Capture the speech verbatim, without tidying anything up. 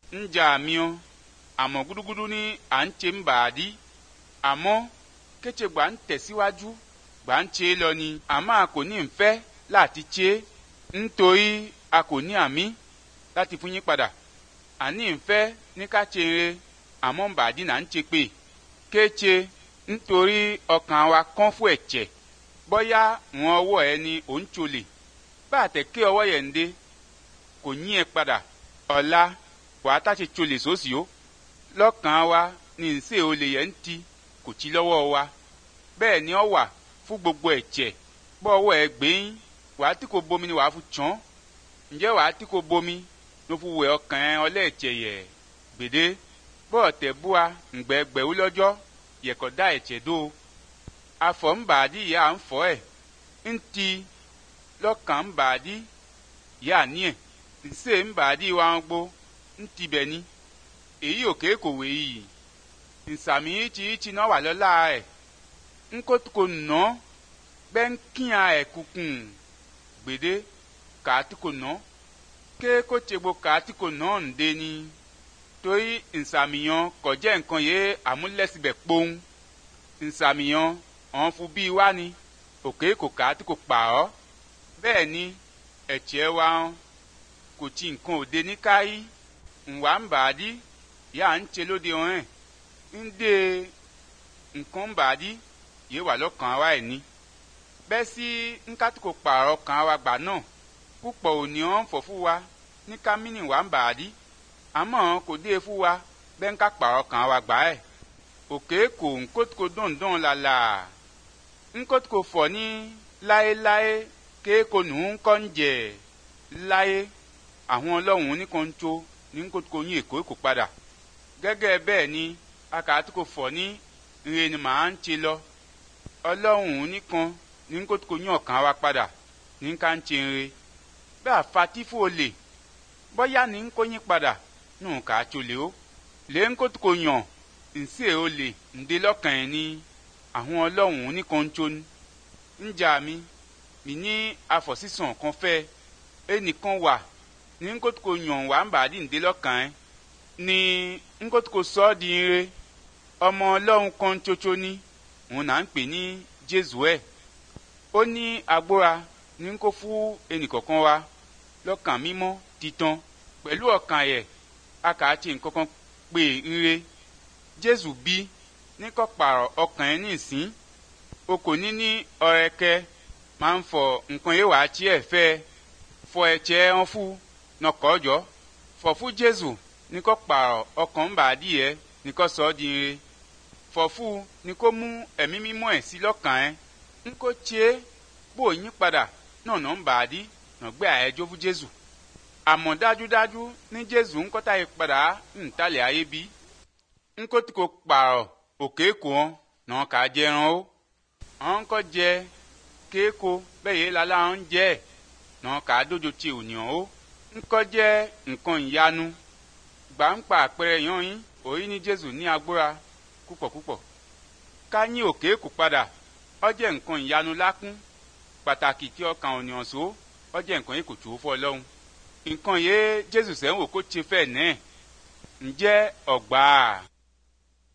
njà miọ́ àmọ́ gúdúgúdú ní à ń ṣe ń bàdí àmọ́ kété gbà ń tẹ̀síwájú gbà ń ṣe lọ ni àmọ́ a kò ní ìfẹ́ láti ṣe nítorí a kò ní àmì láti fún yín padà àní ìfẹ́ ní ká ṣe eré àmọ́ ń bàdí là ń ṣe pé kéṣe nítorí ọkàn wa kán fún ẹ̀jẹ̀ bọ́yá wọn ọwọ́ ẹ ní òun tsolè bá àtẹ̀ké ọwọ́ yẹn ń dé kò yín ẹ padà ọ̀la wàá tá ṣe tsolè sósì ó lọ́kàn wa ní ìṣe olè yẹn ń ti kò tí lọ́wọ́ wa bẹ́ẹ̀ ni ọ wà fún gbogbo ẹ̀jẹ̀ bọ́ ọwọ́ ẹ gbẹ́yìn wàá tí kò bomi ni wàá fún tsán ǹjẹ́ wàá tí kò bomi ló fún wẹ̀ ọkàn ẹ ọlẹ́ẹ̀jẹ̀ yẹ gbèdé bọ́ọ̀ tẹ̀ búwa ǹgbẹ́gbẹ̀wú lọ́jọ́ yẹ̀kọ̀ dá ẹ̀jẹ̀ dó afọ̀ ń bàdí ìyá à ń fọ́ ẹ̀ ń ti lọ́kàn ń bàdí ìyá àníyàn ìṣe ń bàdí wa ń gbó ń tibẹ̀ ni èyí òkè kò wé yìí ìsàmì ìtììtì náà wà lọ́la ẹ̀ ń kó kò nà bẹ́ẹ̀ ń kíyà ẹ̀ kùkùn gbèdé kàátì kò nà ké kó tsegbo kàátì kò nà ń dé ni torí ìsàmìyàn kọjá nǹkan yé àmúlẹ́sibẹ̀ kpóń ìsàmìyàn ọ̀hún fún bíi wá ni òkè kò kàátì kò pa ọ́ bẹ́ẹ̀ ni ẹ̀tsẹ̀ wa kò tí nǹkan òde ní káyí ńwà ń bàdí yà ń tse lóde ọ̀hún ń dé nǹkan ń bàdí yé wà lọ́kàn wa ẹ̀ ní bẹ́ẹ̀ sí ńkátì kò pààrọ̀ kan wa gbà náà púpọ̀ òní ọ̀hún fọ̀ fún wa ní kámínì wà ń bàdí àmọ́ kò dé fún wa bẹ́ẹ̀ ńká pààrọ̀ kan wa gbà ẹ̀ òkè kò ńkótó dọ̀ndọ̀n làlà ńkótó fọ̀ ní láéláé kéèkó nù ń kọ́ ń jẹ̀ láé àwọn ọlọ́run oníkanṣo ní ńkótó yín èkó èkó padà gẹ́gẹ́ bẹ́ẹ̀ ni akàtúkò fọ̀ ní ire ni màá ń ṣe lọ ọlọ́run oníkan ní ńkótó yín ọ̀kan wa padà ní ká ń ṣe ire bẹ́ẹ̀ àfatífò olè bọ́yá ní ń kó yín padà nù ká tsolè ó lè ńkótó yàn ǹsè olè ǹdé lọ́kàn ẹ̀ ní àwọn ọlọ́run oníkanṣo ń jà mí mi ní afọ̀sísàn kan fẹ́ ẹnìkan wà ní ńkótó yàn wà ń bàdí ǹdé lọ́kàn ẹ̀ ní ńkótó sọ ọ́ di ire ọmọ ọlọ́run kan tsotso ní òun náà ń pè ní jésù ẹ̀ ó ní agbóra ní kó fún ẹnìkọ̀ọ̀kan wa lọ́kàn mímọ́ titan pẹ̀lú ọkàn ẹ̀ akàtì nǹkankan pé ire jésù bí ní kó pààrọ̀ ọkàn ẹ̀ ní ìsín o kò ní ní ọ̀rẹ́kẹ́ máa ń fọ nǹkan yẹn wàá tí ẹ̀ fẹ́ fọ ẹ̀jẹ̀ ẹ̀ hàn fún nọkọ̀ ọjọ́ fọ̀ fún jésù ní kó pààrọ̀ ọkàn ń bàdí ẹ̀ ní kó sọ ọ́ di ire fọ̀ fún ní kó mú ẹ̀mí mímọ́ ẹ̀ sí lọ́kàn ẹ̀ ń kó tiẹ́ bó yín padà náà nà ń bàdí nà gbé àẹ́jọ́ fún jésù àmọ́ dájúdájú ní jésù ń kọ́ta yìí padà ń talẹ̀ ayé bí ń kó tí kò pààrọ̀ òkè kò hàn náà kà á jẹran ó àwọn kọ́ jẹ kéèkó bẹ́ẹ̀ yé lálá ń jẹ́ ẹ̀ náà kà á dójo tí ò yàn ó ń kọ́ jẹ́ nǹkan ìyanu gbà ń pa àpẹẹrẹ yan yín òyí ní jésù ní agbóra púpọ̀ púpọ̀ ká yín òkè kò padà ó jẹ́ nǹkan ìyanu lákún pàtàkì tí ọkàn ònìyàn so ó jẹ́ nǹkan yìí kò tó fọ́ ọlọ́run nǹkan yìí jésù sẹ́wọ̀n kó ṣe fẹ́ náà ǹjẹ́ ọ̀gbà.